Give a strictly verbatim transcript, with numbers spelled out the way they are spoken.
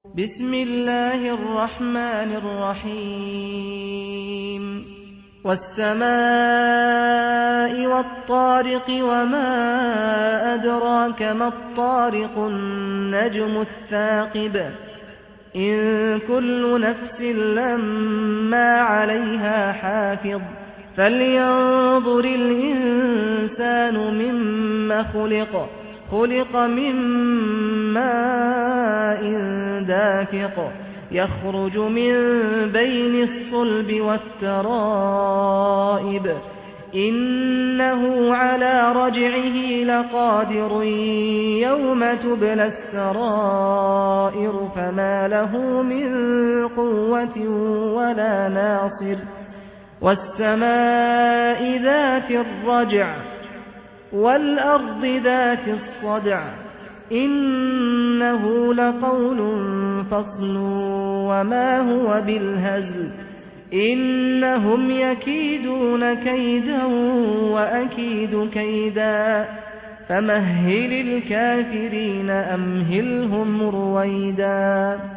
بسم الله الرحمن الرحيم والسماء والطارق وما أدراك ما الطارق النجم الثاقب إن كل نفس لما عليها حافظ فلينظر الإنسان مما خلق خلق من ماء دافق يخرج من بين الصلب والترائب إنه على رجعه لقادر يوم تبلى السرائر فما له من قوة ولا ناصر والسماء ذات الرجع والأرض ذات الصدع إنه لقول فصل وما هو بالهزل إنهم يكيدون كيدا وأكيد كيدا فمهل الكافرين أمهلهم رويدا